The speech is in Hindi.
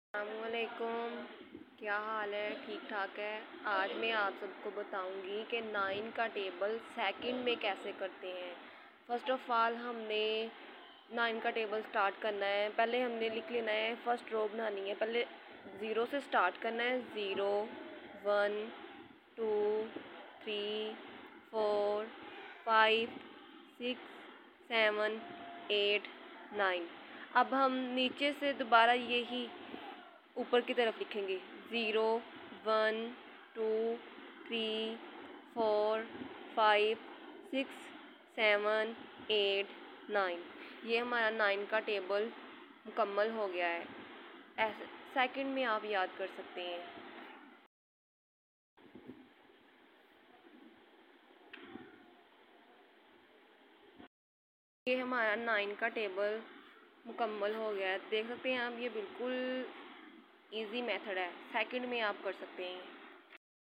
अस्सलामुअलैकुम। क्या हाल है? ठीक ठाक है। आज मैं आप सबको बताऊंगी कि 9 का टेबल सेकंड में कैसे करते हैं। फ़र्स्ट ऑफ़ ऑल हमने 9 का टेबल स्टार्ट करना है। पहले हमने लिख लेना है, फ़र्स्ट रो बनानी है। पहले 0 से स्टार्ट करना है। 0 1 2 3 4 5 6 7 8 9। अब हम नीचे से दोबारा यही ऊपर की तरफ लिखेंगे। 0 1 2 3 4 5 6 7 8 9। ये हमारा 9 का टेबल मुकम्मल हो गया है। ऐसे सेकंड में आप याद कर सकते हैं। ये हमारा 9 का टेबल मुकम्मल हो गया है। देख सकते हैं आप, ये बिल्कुल इजी मेथड है। सेकंड में आप कर सकते हैं।